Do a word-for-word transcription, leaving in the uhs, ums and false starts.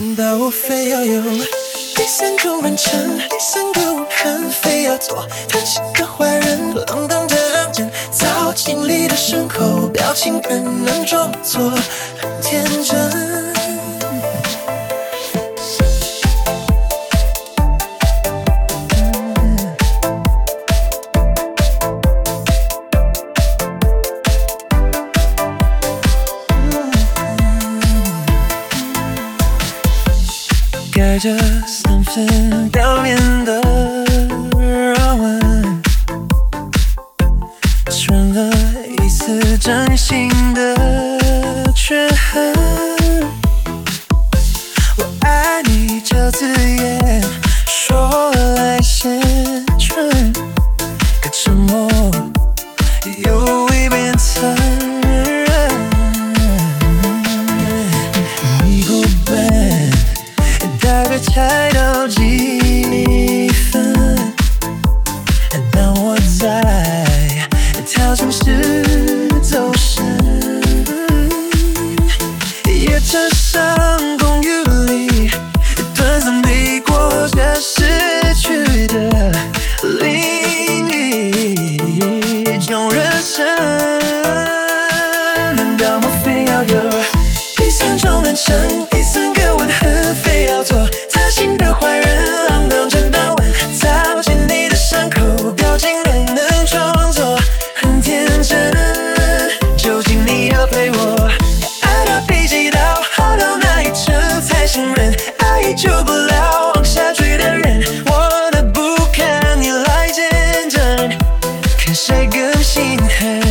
难道我非要有第三种人称，第三个我恨，非要做贪心的坏人，浪荡的让人糟心里的牲口，表情更能装作很天真。盖着三分表面的热吻，穿了一丝真心的缺憾。我爱你这字眼说来显蠢，可沉默又未变残忍。你过笨，大概猜到几分，当我在跳进时走神，夜车上公寓里短暂地过着失去的另一种人生。难道我非要有第三种人称，第三个吻痕，非要做贪心的坏人，浪荡正当晚糟践你的伤口，表情还能装作很天真。究竟你要陪我爱到第几道，好到哪一程才信任？爱已救不了往下坠的人，我的不堪你来见证，看谁更心狠。